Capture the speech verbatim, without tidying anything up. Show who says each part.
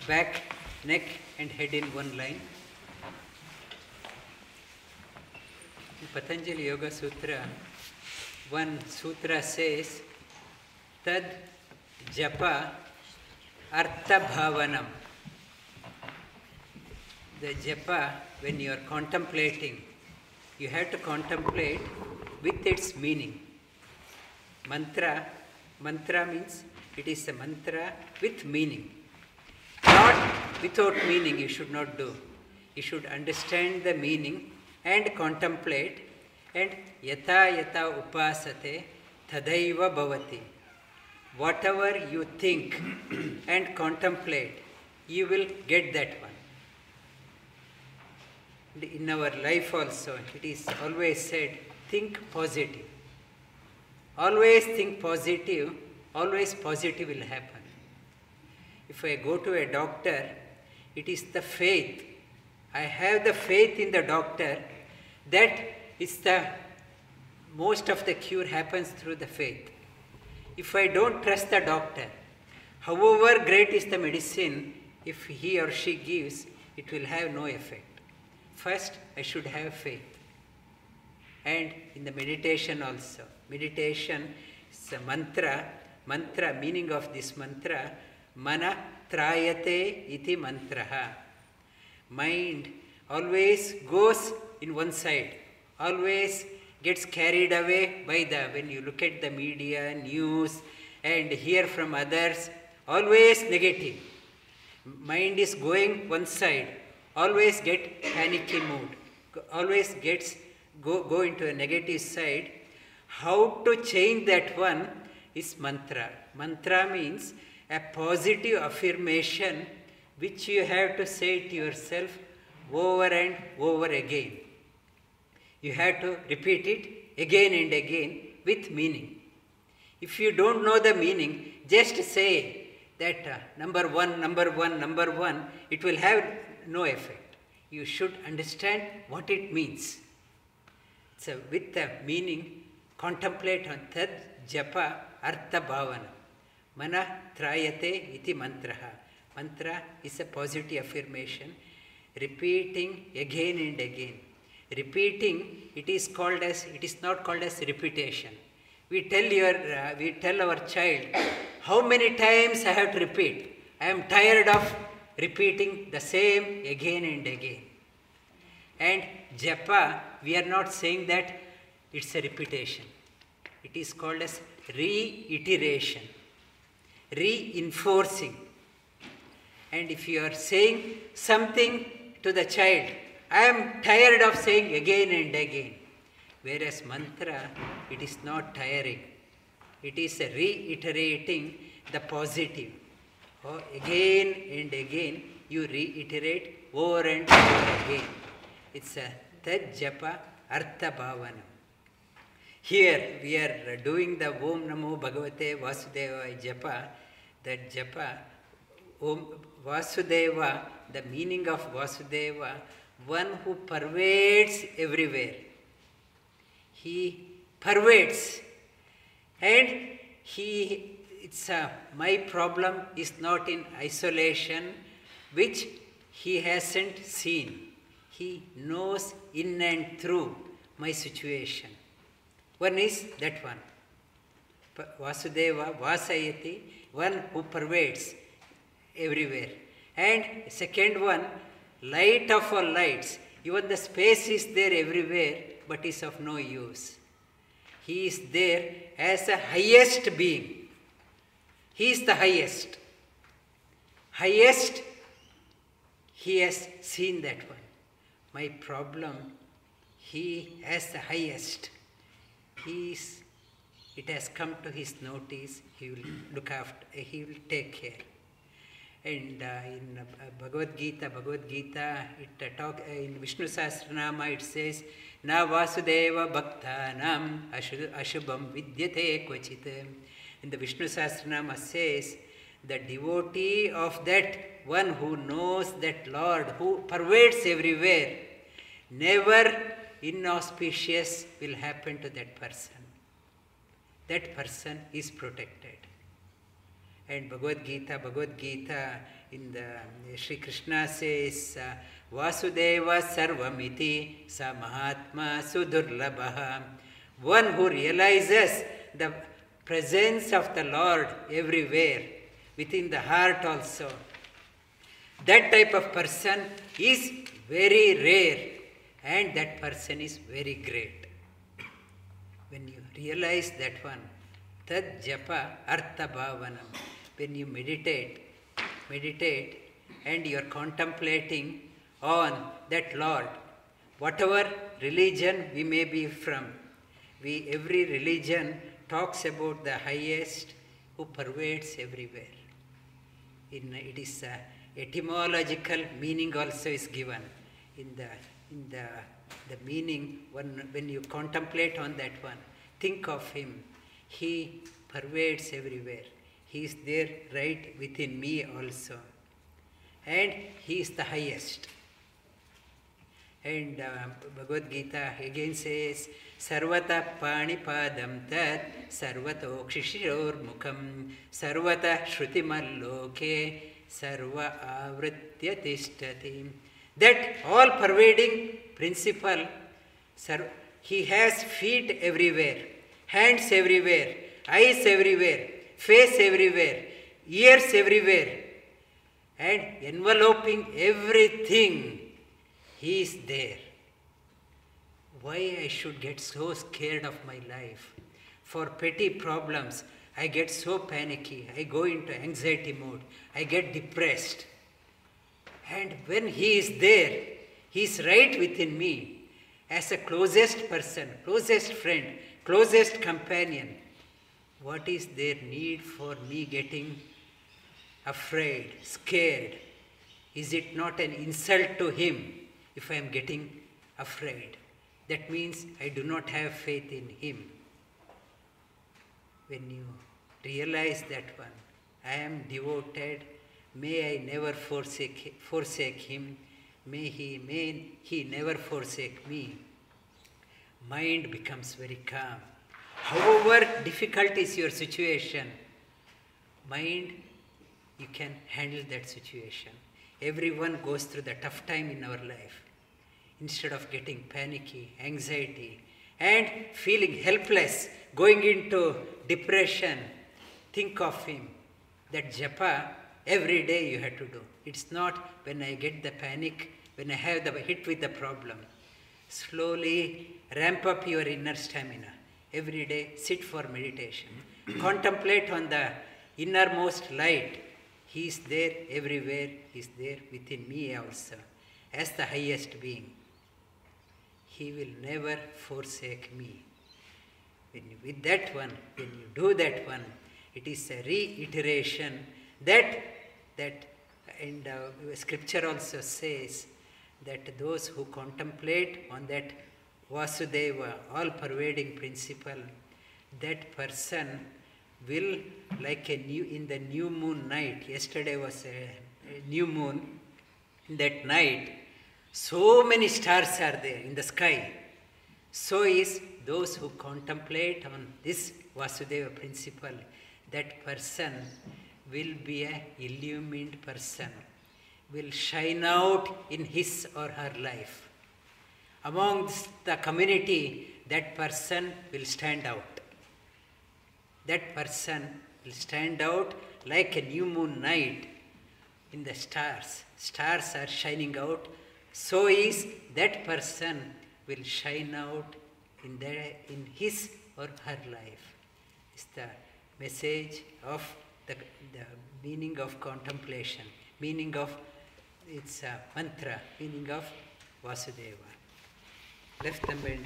Speaker 1: back, neck and head in one line. In Patanjali Yoga Sutra, one sutra says, Tad japa artha bhavanam. The japa, when you are contemplating, you have to contemplate with its meaning. Mantra, mantra means it is a mantra with meaning. Not without meaning you should not do. You should understand the meaning and contemplate, and yata yata upasate tadaiva bhavati. Whatever you think and contemplate, you will get that one. In our life also, it is always said, think positive. Always think positive, always positive will happen. If I go to a doctor, it is the faith. I have the faith in the doctor that is the most of the cure happens through the faith. If I don't trust the doctor, however great is the medicine, if he or she gives, it will have no effect. First, I should have faith. And in the meditation also, meditation is a mantra. Mantra, meaning of this mantra, mana trayate iti mantraha. Mind always goes in one side, always gets carried away by the, when you look at the media, news, and hear from others, always negative. Mind is going one side, always get panicky mood, always gets go, go into a negative side. How to change that one is mantra. Mantra means a positive affirmation which you have to say to yourself over and over again. You have to repeat it again and again with meaning. If you don't know the meaning, just say that uh, number one, number one, number one, it will have no effect. You should understand what it means. So with the meaning, contemplate on tad japa artha bhavana. Mana trayate iti mantraha. Mantra is a positive affirmation, repeating again and again. Repeating, it is called as, it is not called as repetition. We tell your, uh, we tell our child, how many times I have to repeat? I am tired of repeating the same again and again. And japa, we are not saying that it's a repetition. It is called as reiteration, reinforcing. And if you are saying something to the child, I am tired of saying again and again. Whereas mantra, it is not tiring. It is a reiterating the positive. Oh, again and again, you reiterate over and over again. It's a tad japa artha bhavana. Here we are doing the Om Namo Bhagavate Vasudevaya japa. That japa, Om Vasudeva, the meaning of Vasudeva, one who pervades everywhere. He pervades. And he, it's a, my problem is not in isolation, which he hasn't seen. He knows in and through my situation. One is that one. Vasudeva, Vasayati, one who pervades everywhere. And second one, light of all lights. Even the space is there everywhere, but is of no use. He is there as a highest being. He is the highest. Highest, he has seen that one. My problem, he as the highest. He is, it has come to his notice, he will look after, he will take care. And uh, in uh, Bhagavad Gita, Bhagavad Gita, it uh, talk uh, in Vishnu Sahasranama, it says, "Na Vasudeva Bhaktanam Ashubham Vidyate Kvachit." In the Vishnu Sahasranama says, the devotee of that one who knows that Lord, who pervades everywhere, never inauspicious will happen to that person. That person is protected. And Bhagavad Gita, Bhagavad Gita, in the Sri Krishna says, uh, Vasudeva Sarvamiti Sa Mahatma Sudurlabha. One who realizes the presence of the Lord everywhere, within the heart also. That type of person is very rare, and that person is very great. When you realize that one, tad japa artha bhavanam. When you meditate, meditate, and you are contemplating on that Lord, whatever religion we may be from, we every religion talks about the highest who pervades everywhere. In it is uh, etymological meaning also is given in the in the the meaning. One when you contemplate on that one, think of him. He pervades everywhere. He is there right within me also, and he is the highest. And uh, Bhagavad Gita again says, Sarvata panipadam tat sarvato kshishiror mukham sarvata shrutimaloke sarva avritya tishtati. That all-pervading principle, he has feet everywhere, hands everywhere, eyes everywhere, face everywhere, ears everywhere, and enveloping everything. He is there. Why I should get so scared of my life? For petty problems, I get so panicky. I go into anxiety mode. I get depressed. And when he is there, he is right within me as a closest person, closest friend, closest companion. What is there need for me getting afraid, scared? Is it not an insult to him if I am getting afraid? That means I do not have faith in him. When you realize that one, I am devoted, may I never forsake, forsake him, may he, may he never forsake me. Mind becomes very calm. However difficult is your situation, mind, you can handle that situation. Everyone goes through the tough time in our life. Instead of getting panicky, anxiety, and feeling helpless, going into depression, think of him. That japa, every day you have to do. It's not when I get the panic, when I have the hit with the problem. Slowly ramp up your inner stamina. Every day sit for meditation. Contemplate on the innermost light. He is there everywhere. He is there within me also, as the highest being. He will never forsake me. When you, with that one, when you do that one, it is a reiteration that, that and uh, scripture also says that those who contemplate on that Vasudeva, all-pervading principle, that person will, like a new, in the new moon night, yesterday was a, a new moon, in that night, so many stars are there in the sky. So is those who contemplate on this Vasudeva principle, that person will be an illumined person, will shine out in his or her life. Amongst the community, that person will stand out. That person will stand out like a new moon night in the stars. Stars are shining out. So is that person will shine out in, the, in his or her life. It's the message of the, the meaning of contemplation, meaning of its uh, mantra, meaning of Vasudeva. Left thumb and